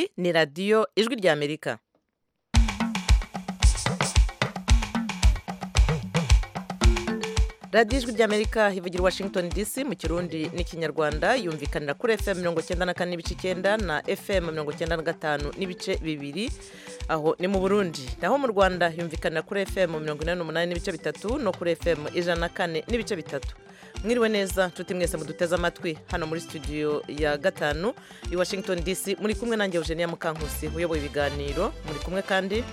iyi ni radiyo ijwi ry'Amerika. radiyo ijwi ry'Amerika ivugira Washington DC mu kirundi n'ikinyarwanda, yumvikanira kuri FM 94 n'ibice 9 na FM 95 n'ibice bibiri, aho ni mu Burundi. Naho mu Rwanda yumvikanira kuri FM 88 n'ibice bitatu no kuri FM 104 n'ibice bitatu. Mwiriwe neza nshuti mwese muduteze amatwi hano muri studio ya gatanu i Washington DC, muri kumwe nanjye Eugenia Mukankusi uyoboye ibiganiro, muri kumwe kandi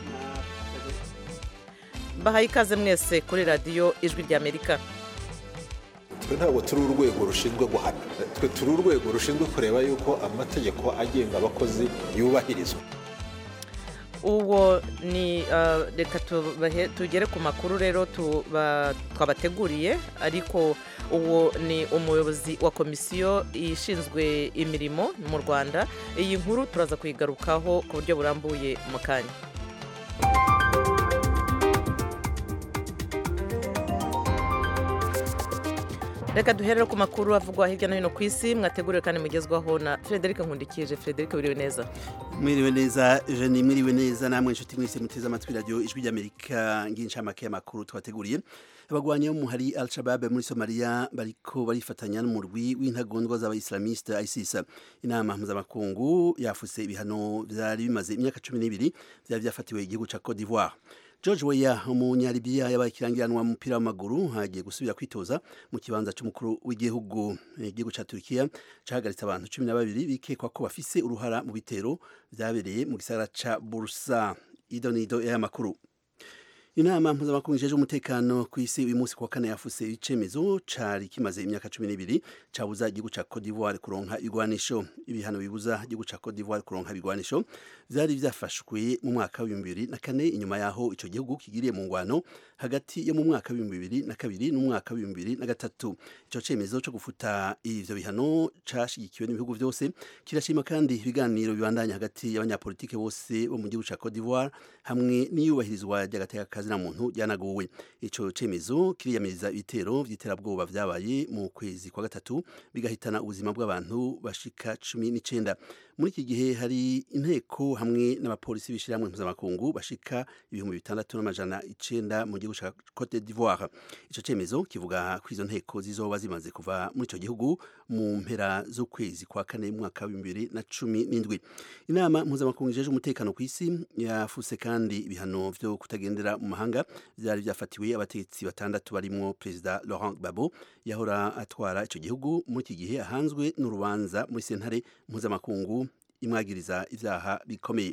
bahaye ikaze mwese kuri radiyo ijwi ry'Amerika. Twe ntabwo turi urwego rushinzwe guhana, twe turi urwego rushinzwe kureba yuko amategeko agenga abakozi yubahirizwa. Uwo ni reka tugere ku makuru rero twabateguriye, ariko uwo ni umuyobozi wa komisiyo ishinzwe imirimo mu Rwanda. Iyi nkuru turaza kuyigarukaho ku buryo burambuye mu kanya. Reka duherere ku makuru avugwa hirya no hino ku isi, mwateguriwe kandi mugezwaho na Frederic Nkundikije. Frederic, wiriwe neza? Mwiriwe neza Jeanne, mwiriwe neza namwe nshuti mwese muteze amatwi radio ijwi ry'Amerika. Nginshamake y'amakuru twateguriye. Abagwanyi bo hari Al-Shabaab muri Somalia bariko barifatanya n'umurwi w'intagondwa z'abayislamiste ISIS. Inama mpuzamakungu yafuse ibihano vyari bimaze imyaka 12 vyari vyafatiwe igihugu ca Cote d'Ivoire. George Weah, umunyalibiya yabaye ikirangiranwa mu mupira w'amaguru, hagiye gusubira kwitoza mu kibanza c'umukuru w'igihugu. Igihugu ca Turkiya cahagaritse abantu 12 bikekwa ko bafise uruhara mu bitero vyabereye mu gisagara ca Bursa. Idonido y'amakuru. Inama mpuzamakungu ijeje umutekano ku isi uyu munsi kuwa kane yafuse icemezo cari kimaze imyaka 12 cabuza igihugu ca Cote d'Ivoire kuronka igwanisho. Ibihano bibuza igihugu ca Cote d'Ivoire kuronka igwanisho vyari vyafashwe mu mwaka wa 2004 inyuma yaho ico gihugu kigiriye mu ngwano hagati yo mu mwaka wa 2002 n'umwaka wa 2003. Ico cemezo cyo gufuta ivyo bihano cashigikiwe n'ibihugu vyose, kirashima kandi ibiganiro bibandanya hagati y'abanyapolitike bose bo mu gihugu ca Cote d'Ivoire hamwe n'iyubahirizwa ry'agateka na muntu yanaguwe. Ico cemezo kiriyamiriza ibitero vy'iterabwoba vyabaye mu kwezi kwa gatatu bigahitana ubuzima bw'abantu bashika 19. Muri iki gihe hari inteko hamwe n'abapolisi bishiramwe mpuzamakungu bashika 6,900 mu gihugu ca Cote d'Ivoire. Ico cemezo kivuga ko izo nteko zizoba zimaze kuva muri ico gihugu mu mpera z'ukwezi kwa kane mu mwaka wa 2017. Inama mpuzamakungu ijeje umutekano ku isi yafuse kandi ibihano vyo kutagendera mu mahanga vyari vyafatiwe abategetsi batandatu barimwo President Laurent Gbagbo yahora atwara ico gihugu muri iki gihe ahanzwe n'urubanza muri sentare mpuzamakungu imwagiriza ivyaha bikomeye.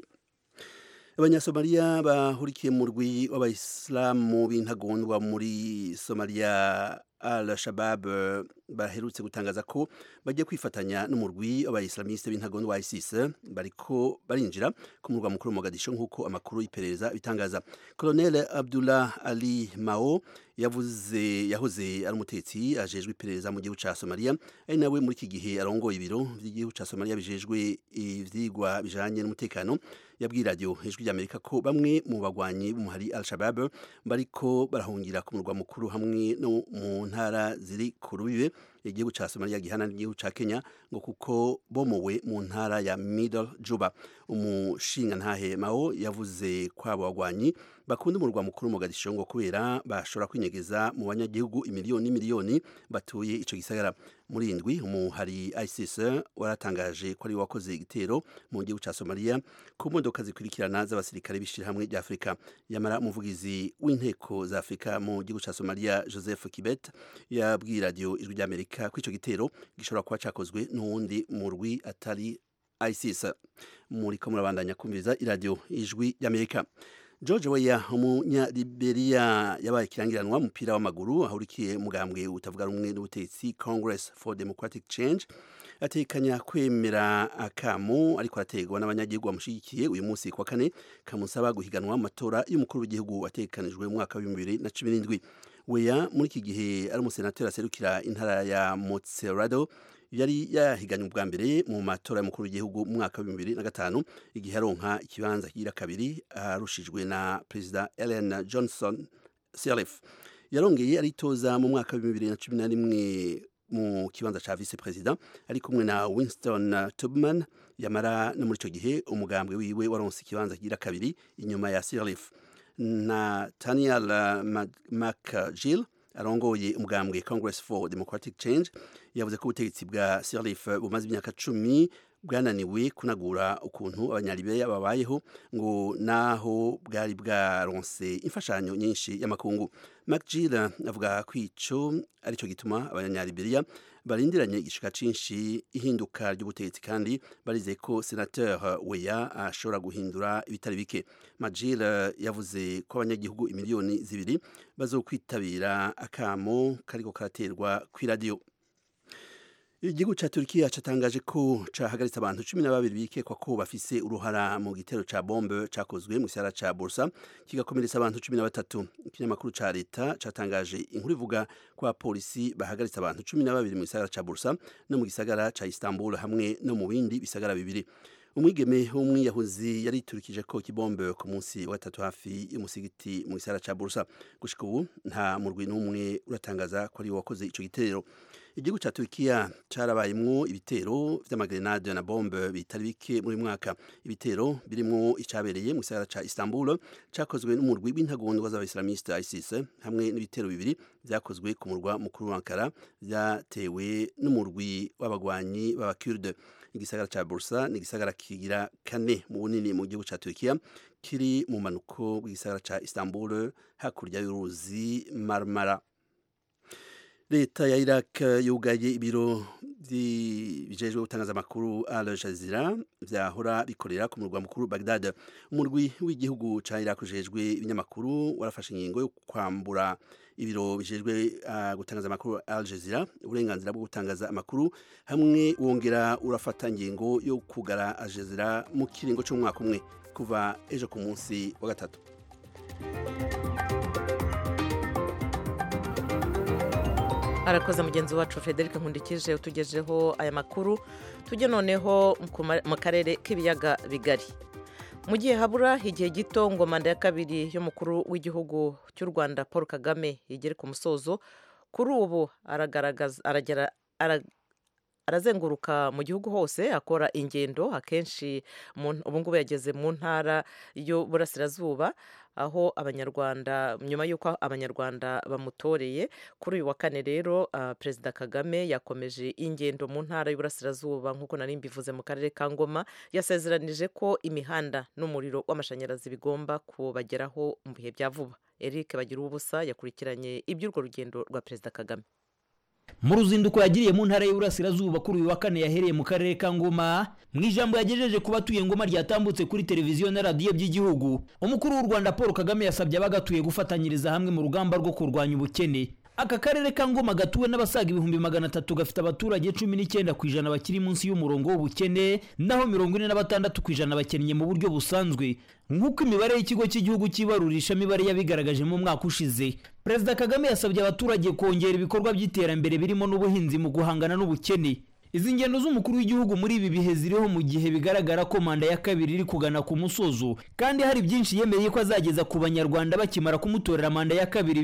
Abanyasomalia bahurikiye mu rwi w'abayisilamu b'intagondwa muri Somalia Al-Shabaab baherutse gutangaza ko bagiye kwifatanya n'umurwi w'abayislamiste b'intagondwa ISIS bariko barinjira ku murwa mukuru Mogadisho nk'uko amakuru y'iperereza bitangaza. Colonel Abdullah Ali Mao yahoze ari umutetsi ajejwe iperereza mu gihugu ca Somalia, ari nawe muri iki gihe arongoye ibiro vy'igihugu ca Somalia bijejwe ivyigwa bijanye n'umutekano, yabwiye radio ijwi ry'Amerika ko bamwe mu bagwanyi b'umuhari Al-Shabaab bariko barahungira ku murwa mukuru hamwe no mu ntara ziri ku rubibe igihugu ca Somalia gihana n'igihugu ca Kenya, ngo kuko bomowe mu ntara ya Middle Juba. Umushinga ntahe Mao yavuze ko abo bagwanyi bakunda umurwa mukuru Mogadisho ngo kubera bashobora kwinyegeza mu banyagihugu imiliyoni batuye ico gisagara. Muri indwi umuhari ISIS waratangaje ko ari wakoze igitero mu gihugu ca Somalia ku modoka zikurikirana z'abasirikare bishira hamwe rya Afrika. Yamara umuvugizi w'inteko za Afrika mu gihugu ca Somalia Joseph Kibet yabwiye radio ijwi ry'Amerika ko ico gitero gishobora kuba cakozwe n'uwundi murwi atari ISIS. Muri ko murabandanya kumviriza iradio ijwi ry'Amerika. George Weah, umunyaliberia yabaye ikirangiranwa mupira w'amaguru ahurikiye mugambwe utavuga rumwe n'ubutegetsi Congress for Democratic Change, atekanya kwemera akamu ariko arategwa n'abanyagihugu bamushigikiye uyu munsi kwa kane kamusaba guhiganwa amatora y'umukuru w'igihugu atekanijwe mu mwaka wa 2017. Weah muri iki gihe ari umusenateri aserukira intara ya Montserrado yari yahiganye ubwa mbere mu matora y'umukuru w'igihugu mu mwaka wa 2005 igihe aronka ikibanza kigira kabiri arushijwe na President Ellen Johnson Sirleaf. Yarongeye aritoza mu mwaka wa 2011 mu kibanza ca vice president ari kumwe na Winston Tubman yamara no muri ico gihe umugambwe wiwe waronse ikibanza kigira kabiri inyuma ya Sirleaf. Na Daniel McGill arongoye umugambwe Congress for Democratic Change yavuze ko ubutegetsi bwa Sirleaf bumaze imyaka 10 bwananiwe kunagura ukuntu abanyalibeya babayeho ngo naho bwari bwaronse imfashanyo nyinshi y'amakungu. McGill avuga ko ico arico gituma abanyalibeya barindiranye igishika cinshi ihinduka ry'ubutegetsi kandi barize ko senateur Weah ashobora guhindura ibitari bike. McGill yavuze ko abanyagihugu imiliyoni 2 bazokwitabira akamo kariko karaterwa ku radio. Igihugu ca Turkiya catangaje ko cahagaritse abantu 12 bikekwa ko bafise uruhara mu gitero ca bombe cakozwe mu gisagara ca Bursa kigakomeretsa abantu 13. Ikinyamakuru ca leta catangaje inkuru ivuga ko abapolisi bahagaritse abantu 12 mu gisagara ca Bursa no mu gisagara ca Istanbul hamwe no mu bindi bisagara bibiri. Umwigeme w'umwiyahuzi yariturikije ko kibombe ku munsi wa 3 hafi y'umusigiti mu gisagara ca Bursa. Gushika ubu nta murwi n'umwe uratangaza ko ari wakoze ico gitero. Igihugu ca Turkiya carabayemwo ibitero vy'amagrenade na bombe bitari bike muri mwaka. Ibitero birimwo icabereye mu gisagara ca Istanbul cakozwe n'umurwi w'intagondwa z'abaislamiste ISIS hamwe n'ibitero bibiri vyakozwe ku murwa mukuru wa Ankara vyatewe n'umurwi w'abagwanyi b'abakurde. Igisagara ca Bursa ni igisagara kigira kane mu bunini mu gihugu ca Turkiya kiri mu manuko w'igisagara ca Istanbul hakurya y'uruzi Marmara. Leta ya Iraq yugaye ibiro bijejwe gutangaza amakuru Al Jazeera vyahora bikorera ku murwa mukuru Baghdad. Umurwi w'igihugu ca Iraq ujejwe ibinyamakuru warafashe ingingo yo kwambura ibiro bijejwe gutangaza amakuru Al Jazeera uburenganzira bwo gutangaza amakuru hamwe wongera urafata ingingo yo kugara Al Jazeera mu kiringo c'umwaka umwe kuva ejo ku munsi wa gatatu. Arakoze mugenzi wacu Frederic Nkundikije utugejeho aya makuru. Tujye noneho mu karere k'ibiyaga bigari. Mu gihe habura igihe gito ngo manda ya kabiri y'umukuru w'igihugu cy'u Rwanda Paul Kagame igere ku musozo, kuri ubu arazenguruka mu gihugu hose akora ingendo akenshi ubu ngubu yageze mu ntara y'Uburasirazuba aho abanyarwanda nyuma y'uko abanyarwanda bamutoreye kuri uyu wa kane rero Perezida Kagame yakomeje ingendo mu ntara y'Uburasirazuba nk'uko nari mbivuze mu karere ka Ngoma. Yasezeranije ko imihanda n'umuriro w'amashanyarazi bigomba kubageraho mu bihe bya vuba. Eric Bagiruwubusa yakurikiranye iby'urwo rugendo rwa Perezida Kagame. Mu ruzinduko yagiriye mu ntara y'Uburasirazuba kuri uyu wa kane yahereye mu karere ka Ngoma, mu ijambo yagejeje ku batuye Ngoma ryatambutse kuri televiziyo na radiyo by'igihugu, umukuru w'u Rwanda Paul Kagame yasabye abagatuye gufatanyiriza hamwe mu rugamba rwo kurwanya ubukene. Aka karere ka Ngoma gatuwe n'abasaga 300,000 gafite abaturage 19% bakiri munsi y'umurongo w'ubukene, naho 46% bakennye mu buryo busanzwe nk'uko imibare y'ikigo cy'igihugu cy'ibarurisha mibare yabigaragaje mu mwaka ushize. Perezida Kagame yasabye abaturage kongera ibikorwa by'iterambere birimo n'ubuhinzi mu guhangana n'ubukene. Izi ngendo z'umukuru w'igihugu muri ibi bihe ziriho mu gihe bigaragara ko manda ya kabiri iri kugana ku musozo, kandi hari byinshi yemereye ko azageza ku banyarwanda bakimara kumutorera manda ya kabiri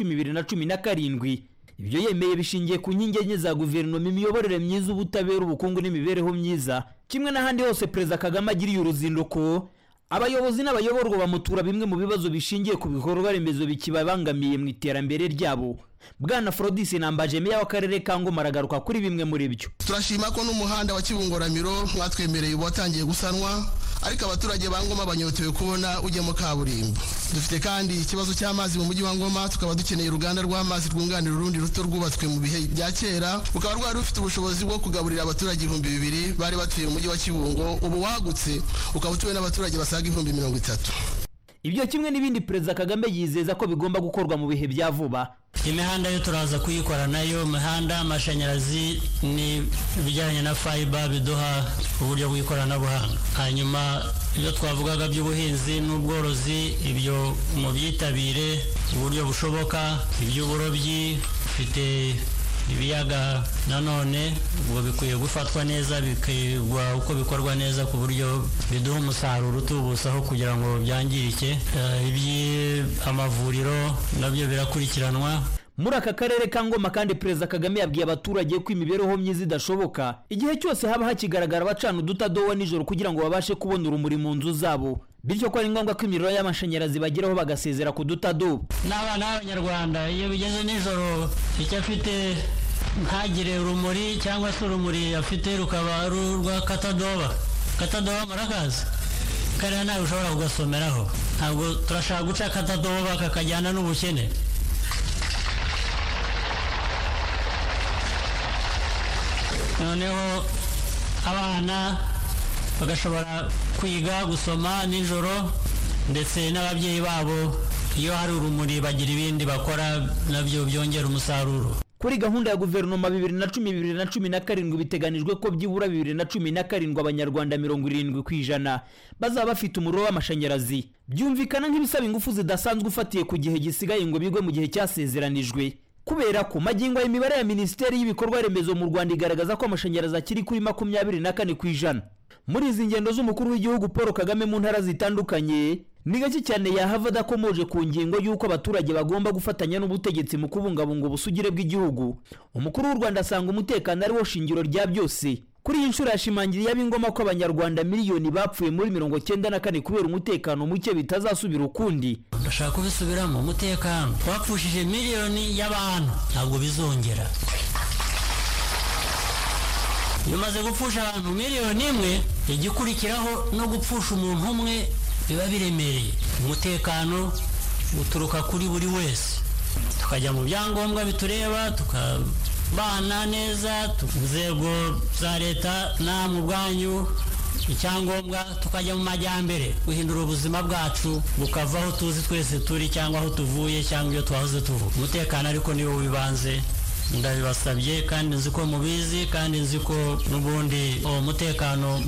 2010-2017. Ibyo yemeye bishingiye ku nkingi enye za guverinoma: imiyoborere myiza, ubutabera, ubukungu n'imibereho myiza. Kimwe n'ahandi hose Perezida Kagame agiriye uruzinduko, abayobozi n'abayoborwa bamutura bimwe mu bibazo bishingiye ku bikorwa remezo bikibabangamiye mu iterambere ryabo. Bwana Frodis Nambaje meya w'akarere ka Ngoma aragaruka kuri bimwe muri byo. Turashima ko n'umuhanda wa Kibungoramiro mwatwemereye watangiye gusanwa, ariko abaturage ba Ngoma banyotewe kubona ujye mu kaburimbo. Dufite kandi ikibazo cy'amazi mu mujyi wa Ngoma, tukaba dukeneye uruganda rw'amazi rwunganira urundi ruto rwubatswe mu bihe bya kera, ukaba rwari rufite ubushobozi bwo kugaburira abaturage 2,000 bari batuye mu mujyi wa Kibungo, ubu wagutse ukaba utuwe n'abaturage basaga 30,000. Ibyo kimwe n'ibindi Perezida Kagame yizeza ko bigomba gukorwa mu bihe bya vuba. Imihanda yo turaza kuyikora nayo, imihanda, amashanyarazi ni bijyanye na fiber biduha uburyo bw'ikoranabuhanga. Hanyuma ibyo twavugaga by'ubuhinzi n'ubworozi, ibyo mu byitabire uburyo bushoboka, iby'uburobyi, ufite ibiyaga nanone ubwo bikwiye gufatwa neza, bikigwa uko bikorwa neza ku buryo biduha umusaruro utubusaho kugira ngo byangirike. Amavuriro nabyo birakurikiranwa. muri aka karere ka Ngoma kandi Perezida Kagame yabwiye abaturage ko imibereho myiza idashoboka igihe cyose haba hakigaragara abacana udutadowa nijoro kugira ngo babashe kubona urumuri mu nzu zabo, bityo ko ari ngombwa ko imiriro y'amashanyarazi bageraho bagasezera ku dutadowa. N'abana b'Abanyarwanda iyo bigeze nijoro icyo afite ntagire urumuri cyangwa se urumuri afite rukaba rwa katadowa marakazi kariya nawe ushobora kugasomeraho. Ntabwo turashaka guca katadowa kakajyana n'ubukene. Noneho abana bagashobora kwiga gusoma nijoro, ndetse n'ababyeyi babo iyo hari urumuri bagira ibindi bakora nabyo byongera umusaruro. Kuri gahunda ya guverinoma 2010-2017 biteganijwe ko byibura 2017 Abanyarwanda 70% bazaba bafite umuriro w'amashanyarazi. Byumvikana nk'ibisaba ingufu zidasanzwe ufatiye ku gihe gisigaye ngo bigwe mu gihe cyasezeranijwe. Kubera ko magingo y'imibare ya Minisiteri y'ibikorwa remezo mu Rwanda igaragaza ko amashanyarazi akiri kuri 24%. Muri izi ngendo z'umukuru w'igihugu Paul Kagame mu ntara zitandukanye, ni gake cyane yahava adakomoje ku ngingo y'uko abaturage bagomba gufatanya n'ubutegetsi mu kubungabunga ubusugire bw'igihugu. Umukuru w'u Rwanda asanga umutekano ari wo shingiro rya byose. Kuri iyi nshuro yashimangiriye ab'Ingoma ko Abanyarwanda miliyoni bapfuye muri 94 kubera umutekano muke bitazasubira ukundi. Ndashaka kubisubiramo, umutekano wapfushije miliyoni y'abantu ntabwo bizongera. Bimaze gupfusha abantu miliyoni imwe, igikurikiraho no gupfusha umuntu umwe biba biremereye. Umutekano uturuka kuri buri wese, tukajya mu byangombwa bitureba, tukabana neza, inzego za leta namwe ubwanyu icyangombwa, tukajya mu majyambere guhindura ubuzima bwacu bukavaho tuzi twese turi cyangwa aho tuvuye cyangwa iyo twahoze tuvuga. Umutekano ariko niwo wibanze, ndabibasabye kandi nzi ko mubizi, kandi nzi ko n'ubundi umutekano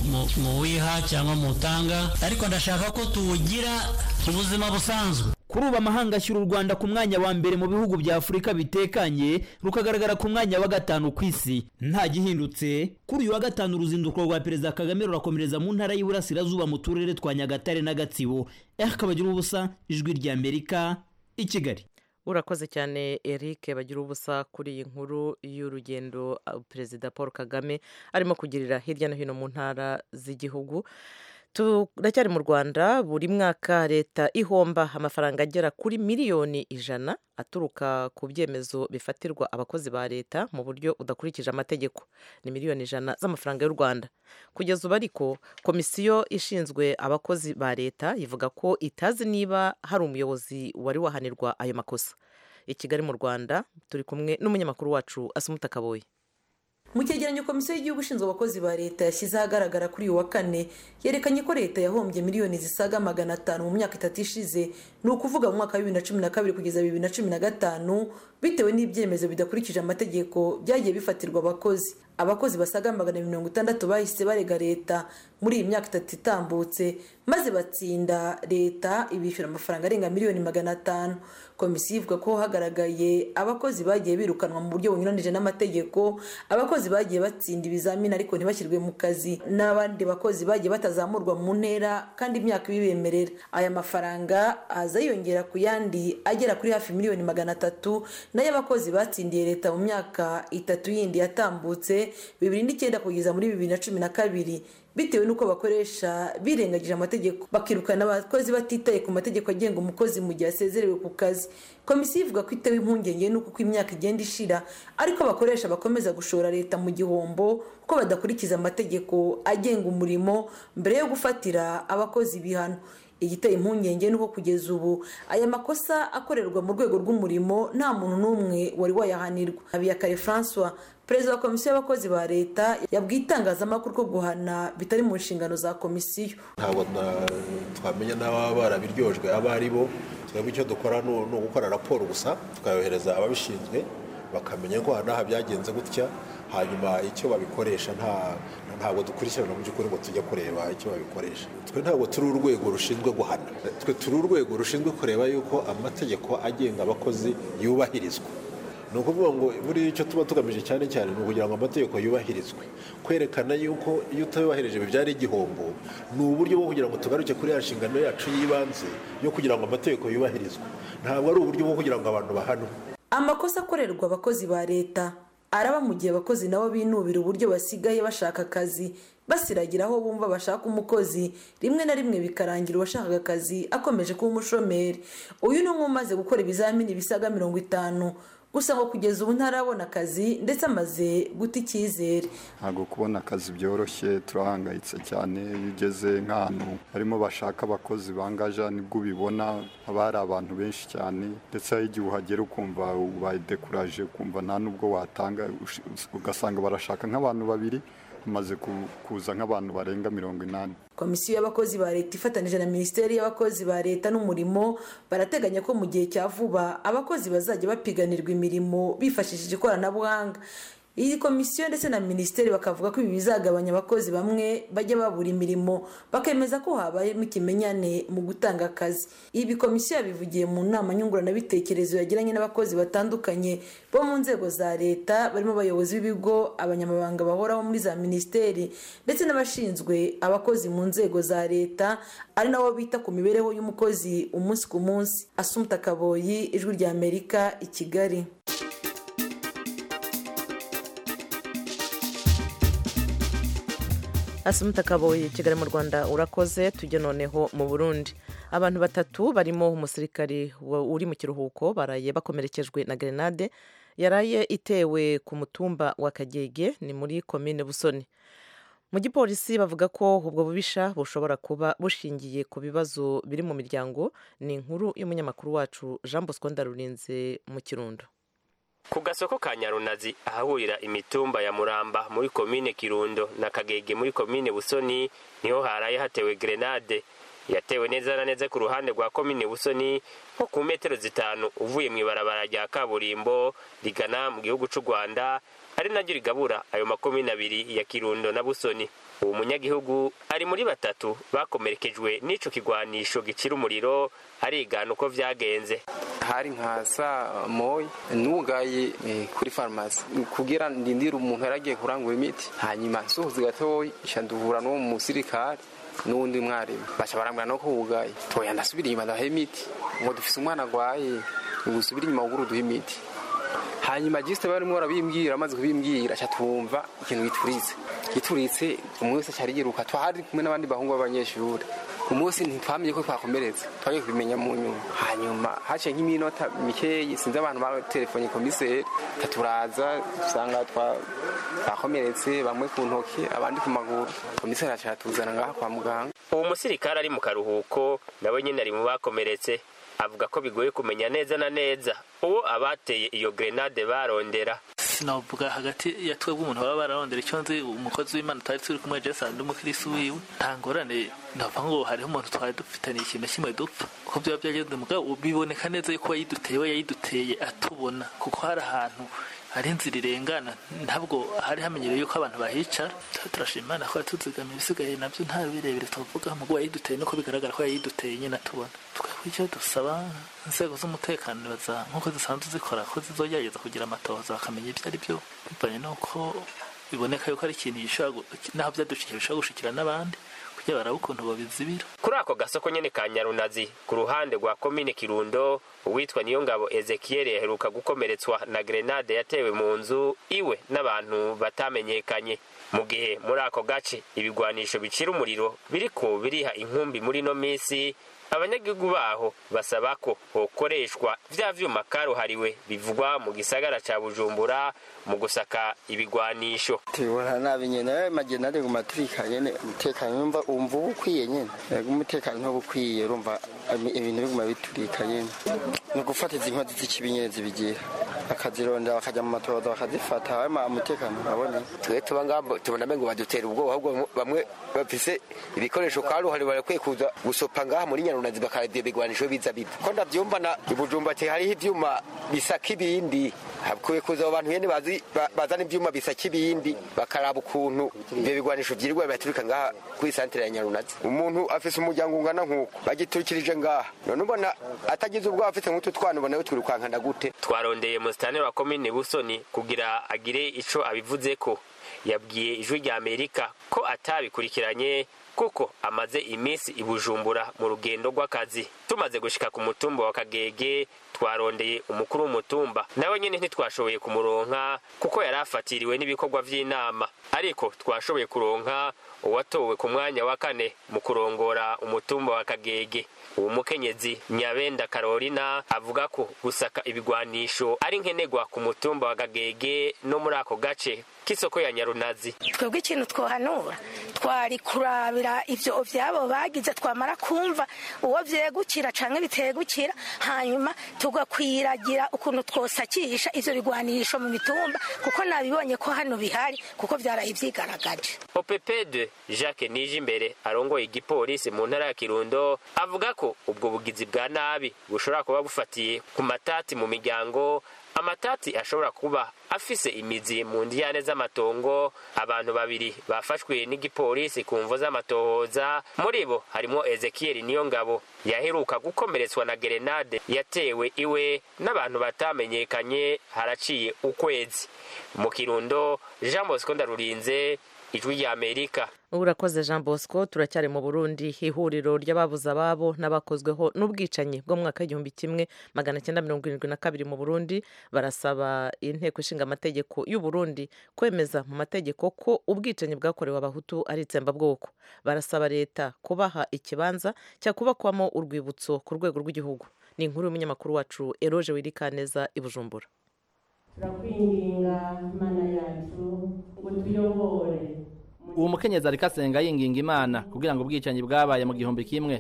mu wiha cyangwa mutanga, ariko ndashaka ko tuwugira ubuzima busanzwe. Kuri ubu amahanga ashyira u Rwanda ku mwanya wa mbere mu bihugu bya Afurika bitekanye, rukagaragara ku mwanya wa 5 ku isi. Nta gihindutse, kuri uyu wa 5 uruzinduko rwa Perezida Kagame rurakomereza mu ntara y'Iburasirazuba mu turere twa Nyagatare na Gatsibo. Kabagira ubusa, Ijwi rya Amerika, i Kigali. Urakoze cyane Eric bagira ubusa kuri iyi nkuru y'urugendo Perezida Paul Kagame arimo kugirira hirya no hino mu ntara z'igihugu. Turacyari mu Rwanda, buri mwaka leta ihomba amafaranga agera kuri miliyoni 100 aturuka ku byemezo bifatirwa abakozi ba leta mu buryo udakurikije amategeko. Ni miliyoni 100 z'amafaranga y'u Rwanda. Kugeza ubu ariko komisiyo ishinzwe abakozi ba leta ivuga ko itazi niba hari umuyobozi wari wahanirwa ayo makosa. I Kigali mu Rwanda turi kumwe n'umunyamakuru wacu Asumuta Kaboyi. Mu cyegeranyo komisiyo y'igihugu ishinzwe abakozi ba leta yashyize ahagaragara kuri uyu wa 4 yerekanye ko leta yahombye miliyoni zisaga 500 mu myaka 3 ishize, ni ukuvuga mu mwaka wa 2012 kugeza 2015, bitewe n'ibyemezo bidakurikije amategeko byagiye bifatirwa abakozi. Abakozi basaga 160 bahise barega leta muri iyi myaka 3 itambutse, maze batsinda leta ibishyura amafaranga arenga miliyoni 500. Komisiyo ivuga ko hagaragaye abakozi bagiye birukanwa mu buryo bunyuranije n'amategeko, abakozi bagiye batsinda ibizamini ariko ntibashyirwe mu kazi, n'abandi bakozi bagiye batazamurwa mu ntera kandi imyaka ibibemerera. Aya mafaranga aza yongera ku yandi agera kuri hafi miliyoni 300 nayo abakozi batsindiye leta mu myaka 3 yindi yatambutse 2009 kugeza muri 2012, bitewe nuko bakoresha birengagije amategeko bakirukana abakozi batitaye ku mategeko agenga umukozi mu gihe asezerewe ku kazi. Komisiyo ivuga ko itewe impungenge nuko imyaka igenda ishira ariko abakoresha bakomeza gushora leta mu gihombo kuko badakurikiza amategeko agenga umurimo mbere yo gufatira abakozi ibihano. Igiteye impungenge nuko kugeza ubu aya makosa akorerwa mu rwego rw'umurimo nta muntu n'umwe wari wayahanirwa. Habiyakare François, Perezida wa komisiyo y'abakozi ba leta, yabwiye itangazamakuru ko guhana bitari mu nshingano za komisiyo. Ntabwo twamenya n'ababa barabiryojwe aba ari bo. Twebwe icyo dukora ni ugukora raporo gusa tukayohereza ababishinzwe bakamenya ko hanaha byagenze gutya, hanyuma icyo babikoresha ntabwo dukurikirana mu by'ukuri ngo tujye kureba icyo babikoresha. Twe ntabwo turi urwego rushinzwe guhana, twe turi urwego rushinzwe kureba yuko amategeko agenga abakozi yubahirizwa. Ni ukuvuga ngo buri icyo tuba tugamije cyane cyane ni ukugira ngo amategeko yubahirizwe, kwerekana yuko iyo utayubahirije bibyara igihombo. Ni uburyo bwo kugira ngo tugaruke kuri ya nshingano yacu y'ibanze yo kugira ngo amategeko yubahirizwe, ntabwo ari uburyo bwo kugira ngo abantu bahanwe. amakosa akorerwa abakozi ba leta araba mu gihe abakozi nabo binubira uburyo basigaye bashaka akazi basiragira aho bumva bashaka umukozi, rimwe na rimwe bikarangira uwashakaga akazi akomeje kuba umushomeri. Uyu ni umwe umaze gukora ibizamini bisaga 50 gusa ngo kugeza ubu ntarabona akazi ndetse amaze guta icyizere. Ntabwo kubona akazi byoroshye, turahangayitse cyane. Bigeze nk'ahantu harimo bashaka abakozi bangaja nibwo ubibona, haba hari abantu benshi cyane, ndetse igihe uhagera ukumva ubaye dekuraje, ukumva nta nubwo watanga, ugasanga barashaka nk'abantu babiri maze kuza nk'abantu barenga 80. Komisiyo y'abakozi ba leta ifatanije na Minisiteri y'abakozi ba leta n'umurimo barateganya ko mu gihe cya vuba abakozi bazajya bapiganirwa imirimo bifashishije ikoranabuhanga. Iyi komisiyo ndetse na Minisiteri bakavuga ko ibi bizagabanya abakozi bamwe bajya babura imirimo, bakemeza ko habayemo ikimenyane mu gutanga akazi. Ibi komisiyo yabivugiye mu nama nyunguranabitekerezo yagiranye n'abakozi batandukanye bo mu nzego za leta, barimo abayobozi b'ibigo, abanyamabanga bahoraho muri za minisiteri ndetse n'abashinzwe abakozi mu nzego za leta, ari nabo bita ku mibereho y'umukozi umunsi ku munsi. Assumpta Kaboyi, Ijwi rya Amerika, i Kigali. Assumpta Kaboyi, Kigali mu Rwanda, urakoze. Tujye noneho mu Burundi. Abantu 3 barimo umusirikare uri mu kiruhuko baraye bakomerekejwe na grenade yaraye itewe ku mutumba wa Kagege, ni muri komine Busoni. Mu gipolisi bavuga ko ubwo bubisha bushobora kuba bushingiye ku bibazo biri mu miryango. Ni inkuru y'umunyamakuru wacu Jean Bosco Ndarurinze mu Kirundo. Ku gasoko ka Nyarunazi ahahurira imitumba ya Muramba muri komine Kirundo na Kagege muri komine Busoni niho haraye hatewe grenade. Yatewe neza na neza ku ruhande rwa komine Busoni nko ku metero 5 uvuye mu ibarabara rya kaburimbo rigana mu gihugu cy'u Rwanda, ari naryo rigabura ayo makomine 2 ya Kirundo na Busoni. Uwo munyagihugu ari muri 3 bakomerekejwe n'ico kigwanisho gicira umuriro, arigana uko vyagenze. Hari nka saa moya nugaye kuri farmasi kugira ndindira umuntu yaragiye kurangura imiti, hanyuma nsohoze gatoyi shanduhura no mu musirikare n'undi mwarimu bacha barambira no kugaye toya ndasubira inyuma ndahe imiti ngo dufise umwana agwaye ubusubira inyuma uguru duhe imiti. Hanyuma giste barimo barabimbwira, amaze kubimbwira cyatumva ikintu gituritse umwe wese cyari yiruka, twahari kumwe n'abandi bahungu b'abanyeshuri. Umunsi ntitwamenye ko twakomeretse, twaje kubimenya mu nyuma. Hanyuma hace nk'iminota mikeyi sinzi abantu ba telefone komiseri katuraza usanga twakomeretse, bamwe ku ntoki abandi ku maguru. Komiseri acyatuzana ngaha kwa muganga. Uwo musirikare ari mu karuhuko nawe nyine ari mu bakomeretse, avuga ko bigoye kumenya neza na neza uwo abateye iyo grenade barondera. Sinavuga hagati ya twebwe umuntu baba bararondera icyo nzi, umukozi w'Imana twari turi kumwe Jason n'umukirisi wiwe, ntangorane ndavuga ngo hariho umuntu twari dufitanye ikintu kimwe dupfa. Uko byaba byagenze mugabo biboneka neza yuko yayiduteye atubona, kuko hari ahantu hari inzira irengana, ntabwo hari hamenyereye yuko abantu bahicara. Turashima Imana ko yatuzigama, ibisigaye nabyo nta birebire tuvuga, mugabo yayiduteye nuko bigaragara ko yayiduteye nyine atubona. Twakwiye dusaba inzego z'umutekano baza nkuko zisanzwe zikora ko zizogerageza kugira amatohoza bakamenya ibyo ari byo, bivanye nuko biboneka yuko ari ikintu naho byadushikira bishobora gushikira n'abandi kugira barabe ukuntu babizibira. Kuri ako gasoko nyene ka Nyarunazi ku ruhande rwa komine Kirundo, uwitwa Niyongabo Ezekiel yaheruka gukomeretswa na grenade yatewe mu nzu iwe n'abantu batamenyekanye. Mu gihe muri ako gace ibigwanisho bicira umuriro biriko biriha inkumbi muri no misi, abanyagihugu baho basaba ko hokoreshwa vya vyuma karuhariwe bivugwa mu gisagara ca Bujumbura mu gusaka ibigwanisho. Tibora nabi nyene magenade ngo maturikanye ne umutekano umva ukwiye nyene. Umutekano nto bukwiye urumva ibintu biguma biturikanye. No gufata izinkozi z'ikibinyezi bigira akazironda bakajya mu matoza bakazifata, hama umutekano abone. Twe tubangambo tubona ngo badutera ubwo ahubwo bamwe bafise ibikoresho karuhariwe barakwiye kuza gusopa ngaha muri Nyarunazi bakaradiye bigwanisho biza biva. Ko ndavyumva na Ibujumba cye hariho ivyuma bisaka ibindi, hakwiye kuza abantu yene bazana ivyuma bisaka ibindi bakaraba ukuntu ibyo bigwanisho byirirwa baturika ngaha kuri santere ya Nyarunazi. Umuntu afise umuryango ungana nkuko bagiturikirije ngaha, none ubona atagize ubwo afite nk'utu twana ubona twirukankana gute. Twarondeye musitani wa komine Busoni kugira agire ico abivuze ko yabwiye ijwi rya Amerika ko atabikurikiranye kuko amaze iminsi i Bujumbura mu rugendo rw'akazi. Tumaze gushika ku mutumba wa Kagege twarondeye umukuru w'umutumba nawe nyene ntitwashoboye kumuronka kuko yarafatiriwe n'ibikorwa vy'inama, ariko twashoboye kuronka uwatowe ku mwanya wa 4 mu kurongora umutumba wa Kagege. Uwo mukenyezi Nyabenda Carolina avuga ko gusaka ibigwanisho ari nkenegwa ku mutumba wa Kagege no muri ako gace k'isoko ya Nyarunazi. Twebwe ikintu twohanura twari kurabira ivyo vyabo bagize, twamara kumva uwo vyegukira canke bitegukira, hanyuma tugakwiragira ukuntu twosakisha ivyo bigwanisho mu mitumba, kuko nabibonye ko hano bihari kuko vyarayivyigaragaje. OPP2 Jacques Nijimbere arongoye igipolisi mu ntara ya Kirundo avuga ko ubwo bugizi bwa nabi bushobora kuba bufatiye ku matati mu miryango, amatati ashobora kuba afise imizi mu ndiyane z'amatongo. Abantu babiri bafashwe n'igipolisi ku mvo z'amatohoza, muri bo harimo Ezekiel Niyongabo yaheruka gukomeretswa na grenade yatewe iwe n'abantu batamenyekanye haraciye ukwezi. Mu Kirundo, Jean Bosco Ndarurinze, ijwi rya Amerika. Urakoze Jean Bosco. Turacyari mu Burundi. Ihuriro ry'ababuza ababo n'abakozweho n'ubwicanyi bwo mu mwaka w'igihumbi kimwe 1972 mu Burundi barasaba inteko ishinga amategeko y'u Burundi kwemeza mu mategeko ko ubwicanyi bwakorewe abahutu ari itsembabwoko. Barasaba leta kubaha ikibanza cya kubakwamo urwibutso ku rwego rw'igihugu. Ni inkuru y'umunyamakuru wacu Eroge Wirikaneza i Bujumbura. Turakwinginga Mana yacu ngo tuyobore. Uwo mukenyezi ariko asenga yinginga Imana kugira ngo ubwicanyi bwabaye mu gihumbi kimwe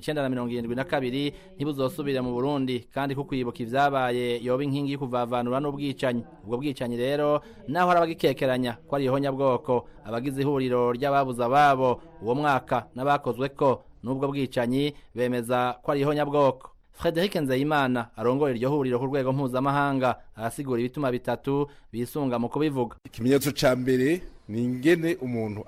1972 ntibuzosubire mu Burundi, kandi ko kwibuka ivyabaye yoba inkingi y'ikuvavanura n'ubwicanyi. Ubwo bwicanyi rero naho arabagikekeranya ko ari ihonyabwoko, abagize ihuriro ry'ababuza ababo uwo mwaka n'abakozweko n'ubwo bwicanyi bemeza ko ari ihonyabwoko. Frederic Nzeyimana arongoye iryo huriro ku rwego mpuzamahanga arasigura ibituma bitatu bisunga mu kubivuga. Ikimenyetso ca mbere ni ingene umuntu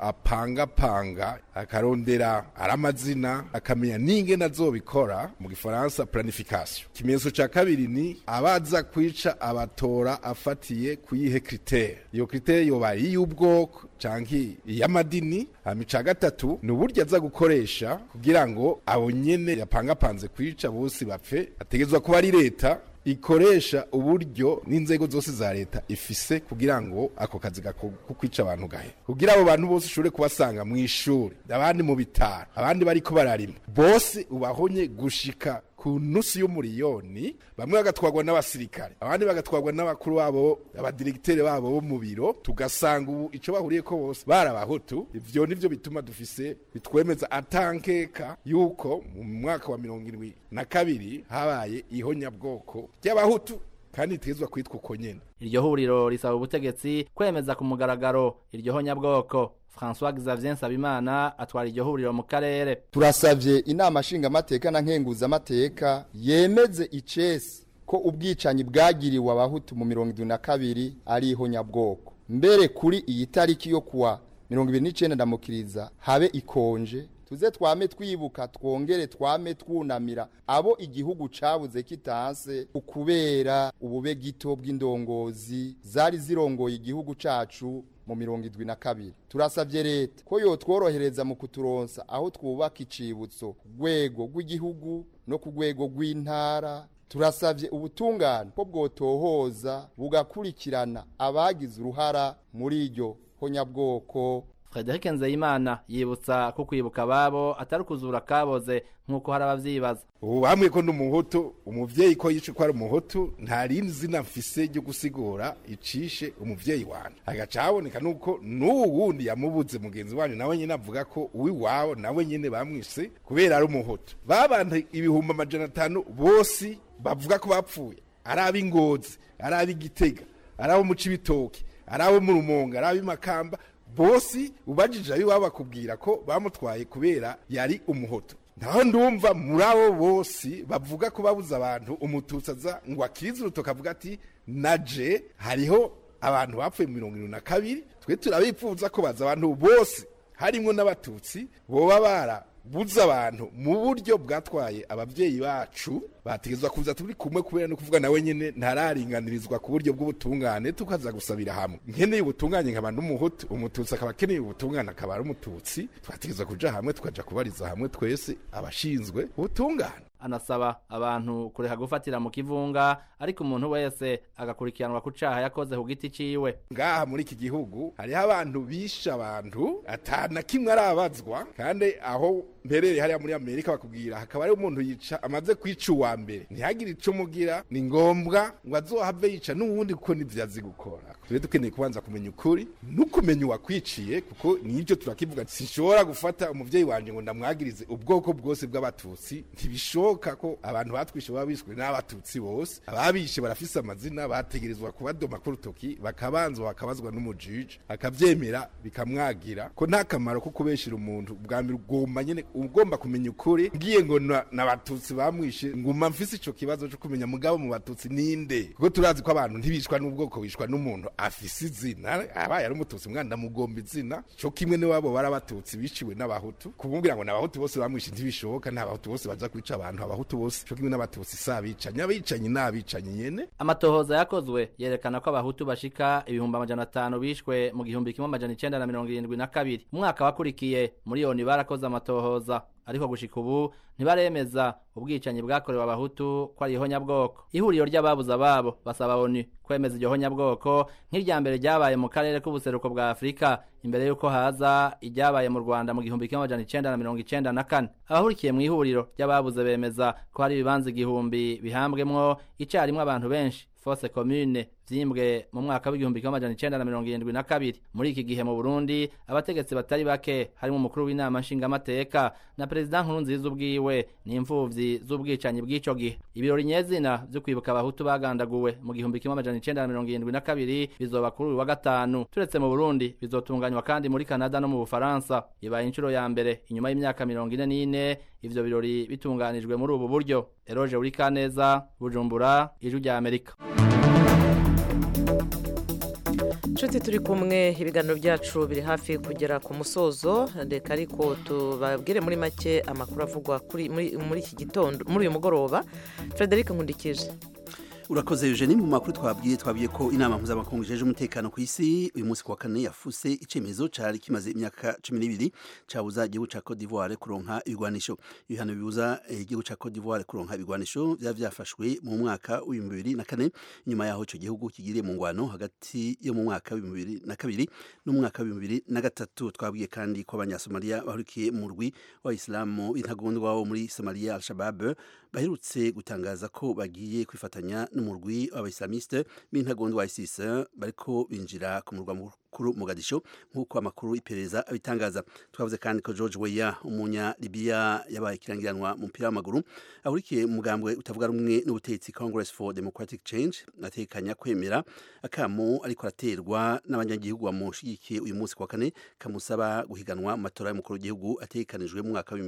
apanga akarondera aramazina akamenya n'ingene azobikora, mu gifaransa planification. Ikimenyetso ca kabiri ni abaza kwica abatora afatiye kuyihe critère. Iyo critère yoba y'ubwoko canke y'amadini. Ca gatatu ni uburyo aza gukoresha kugira ngo abo nyene yapangapanze kwica bose bapfe. Ategezwa kuba ari leta ikoresha uburyo n'inzego zose za leta ifise kugira ngo ako kazi kukwica abantu gahe, kugira abo bantu bose ushobore kubasanga mu ishuri, abandi mu bitaro, abandi bariko bararima, bose ubahonye gushika ku nusu y'umuriyoni. Bamwe bagatwagwa n'abasirikare, abandi bagatwagwa n'abakuru babo, abadirecteur babo bo mu biro, tugasanga ubu ico bahuriye ko bose barabahutu. Ivyo nivyo bituma dufise bitwemeza atankeka yuko mu mwaka wa 72 habaye ihonyabwoko ry'abahutu, kandi itezwa kwitwa uko nyene. Iryo huriro risaba ubutegetsi kwemeza ku mugaragaro iryo honyabwoko. François Xavier Nsabimana atwara iryo huriro mu karere. Turasavye inama nshinga amateka na nkenguza amateka yemeze icesi ko ubwicanyi bwagiriwe abahutu mu 72 ari ihonyabwoko. Mbere kuri iyi tariki yo kuwa 29 ndamukiriza habe ikonje, tuze twame twibuka twongere twame twunamira abo igihugu cabuze kitanse ukubera ubube gito bw'indongozi zari zirongoye igihugu cacu mu 72. Turasavye leta ko yotworohereza mu kuturonsa aho twubaka icibutso rwego rw'igihugu no ku rwego rw'intara. Turasavye ubutungane ko bwotohoza bugakurikirana abagize uruhara muri iryo honyabwoko. Frederic Nzeyimana yibutsa ko kwibuka babo atari kuzura kaboze nkuko hari abavyibaza. Ubu bamwe ko n'umuhutu, umuvyeyi ko yice ko ari umuhutu, nta rindi zina mfise ryo gusigura icishe umuvyeyi wanje. Agaca haboneka nuko n'uwundi yamubuze mugenzi wanyu nawe nyene avuga ko uwi wabo nawe nyene bamwise kubera ari umuhutu. Babanta 500 bose bavuga ko bapfuye, ari ab'Ingozi, ari ab'Igitega, ari abo mu Cibitoke, ari abo mu Rumonge, ari ab'Imakamba, bose ubajije ayo bakubwira ko bamutwaye kubera yari umuhutu. Naho ndumva muri abo bose bavuga ko babuza abantu umututsi aza ngo akirize urutoka avuga ati naje hariho abantu bapfuye mu 72. Twe turabipfuza ko baza abantu bose harimo n'abatutsi boba buza abantu mu buryo bwatwaye abavyeyi bacu bategezwa kuza turi kumwe kubera no kuvuga nawe nyene ntararinganirizwa ku buryo bw'ubutungane tukaza gusabira hamwe nkeneye ubutungane nkaba n'umuhutu umututsi akaba akeneye ubutungane akaba ari umututsi twategezwa kuja hamwe tukaja kubariza hamwe twese abashinzwe ubutungane. Anasaba abantu kureka gufatira mu kivunga ariko umuntu wese agakurikiranwa ku caha yakoze ku giti ciwe. Ngaha muri iki gihugu hariho abantu bisha abantu atana kimwe arabazwa kandi aho mperere hariya muri Amerika bakubwira hakaba ari umuntu yica amaze kwica uwa mbere ntihagire ico mugira ni ngombwa ngo azohave yica n'uwundi kuko nivyazi gukora. Twe dukeneye kubanza kumenya ukuri n'ukumenya uwakwiciye kuko nivyo turakivuga sinshobora gufata umuvyeyi wanje ngo ndamwagirize ubwoko bwose bw'abatutsi ntibishoboka ko abantu batwishe babishwe n'abatutsi bose ababishe barafise amazina bategerezwa kubadoma ku rutoki bakabanza bakabazwa n'umujiji akavyemera bikamwagira ko nta kamaro ko kubeshira umuntu bwambira ugomba nyene ugomba kumenya ukuri ngiye ngo n'abatutsi bamwishe nguma mfise ico kibazo cyo kumenya mugabo mu batutsi ninde kuko turazi ko abantu ntibishwa n'ubwoko bishwa n'umuntu afise izina abaye ari umututsi mwana mugomba izina cyo kimwe ne wabo barabatutsi biciwe n'abahutu kumubwira ngo n'abahutu bose bamwishe ntibishoboka n'abahutu bose baza kwica abantu abahutu bose cyo kimwe n'abatutsi sabicanye abicanye n'abicanye nyene. Amatohoza yakozwe yerekana ko abahutu bashika 500 bishwe mu 1972 umwaka wakurikiye muri yoni barakoze amatohoza ariko gushika ubu ntibaremeza ubwicanyi bwakorewe abahutu ko ari ihonyabwoko. Ihuriro ry'ababuza babo basaba ONU kwemeza iryo honyabwoko nk'irya mbere ryabaye mu karere k'ubuseruko bwa Afrika imbere yuko haza iryabaye mu Rwanda mu 1994. Abahurikiye mu ihuriro ry'ababuze bemeza ko hari ibibanza 1000 bihambwemwo icarimwe abantu benshi fosse commune vyimbwe mu mwaka w'1972. Muri iki gihe mu Burundi abategetsi batari bake harimo umukuru w'inama nshingamateka na president Nkurunziza ubwiwe n'imfuvyi z'ubwicanyi bw'ico gihe. Ibirori nyezina vyo kwibuka abahutu bagandaguwe mu 1972 bizoba kuri uyu wa gatanu. Turetse mu Burundi bizotunganywa kandi muri Canada no mu Bufaransa. Ibaye inshuro ya mbere inyuma y'imyaka 44 ivyo birori bitunganijwe muri ubu buryo. Eroje Urikaneza, Bujumbura, Ijwi rya Amerika. Nshuti turi kumwe ibiganiro byacu biri hafi kugera ku musozo reka ariko tubabwire muri make amakuru avugwa muri iki gitondo muri uyu mugoroba. Frederic Nkundikije. Urakoze Eugenie mu makuru twabwiye ko inama mpuzamakungu ijeje umutekano ku isi uyu munsi kwa kane yafuse icemezo cari kimaze imyaka 12 cabuza igihugu ca Cote d'Ivoire kuronka ibigwanisho. Ibihano bibuza igihugu ca Cote d'Ivoire kuronka ibigwanisho vyafashwe mu mwaka wa 2004 nyuma yaho ico gihugu kigiriye mu ngwano hagati yo mu mwaka wa 2002 no mu mwaka wa 2003. Twabwiye kandi ko abanyasomalia bahurikiye mu rwi wa Islamu intagondwa wo muri Somalia Al-Shabaab baherutse gutangaza ko bagiye kwifatanya n'umurwi w'abayislamiste b'intagondwa ISIS bariko binjira ku murwa mukuru Mogadisho nk'uko amakuru iperereza abitangaza. Twavuze kandi ko George Weah umunya Libya yabaye ikirangiranwa mu mupira w'amaguru ahurikiye umugambwe utavuga rumwe n'ubutegetsi Congress for Democratic Change atekanya kwemera akamo ariko araterwa n'abanyagihugu bamushigikiye uyu munsi kwa kane kamusaba guhiganwa mu matora y'umukuru w'igihugu atekanijwe mu mwaka wa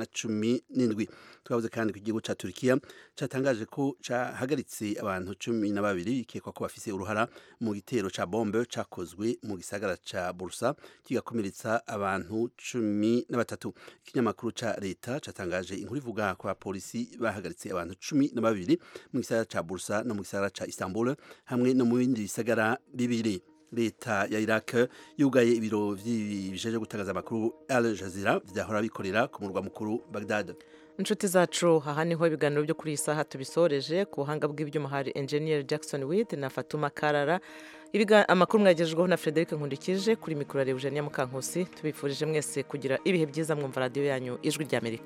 2017. Twavuze kandi ko igihugu ca Turkiya catangaje ko cahagaritse abantu 12 bikekwa ko bafise uruhara mu gitero ca bombe cakozwe mu gisagara ca Bursa kigakomeretsa abantu 13. Ikinyamakuru ca leta catangaje inkuru ivuga ko abapolisi bahagaritse abantu 12 mu gisagara ca Bursa no mu gisagara ca Istanbul hamwe no mu bindi bisagara bibiri. Leta ya Iraq yugaye ibiro vy'ijeje gutagaza amakuru Al Jazeera vyahora bikorera ku murwa mukuru Baghdad. Inshuti zacu aha niho ibiganiro byo kuri iyi saha tubisoreje. Ku buhanga bw'ibyuma hari Engineer Jackson With na Fatuma Karara. Amakuru mwagejejweho na Frederic Nkundikije kuri mikoro ya Eugenia Mukankusi. Tubifurije mwese kugira ibihe byiza mwumva radio yanyu Ijwi rya Amerika.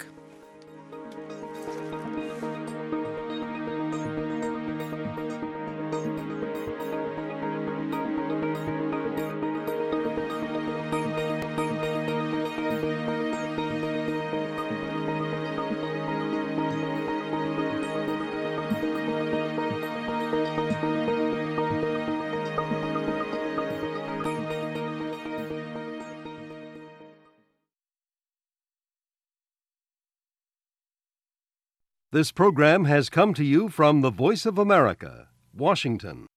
This program has come to you from the Voice of America, Washington.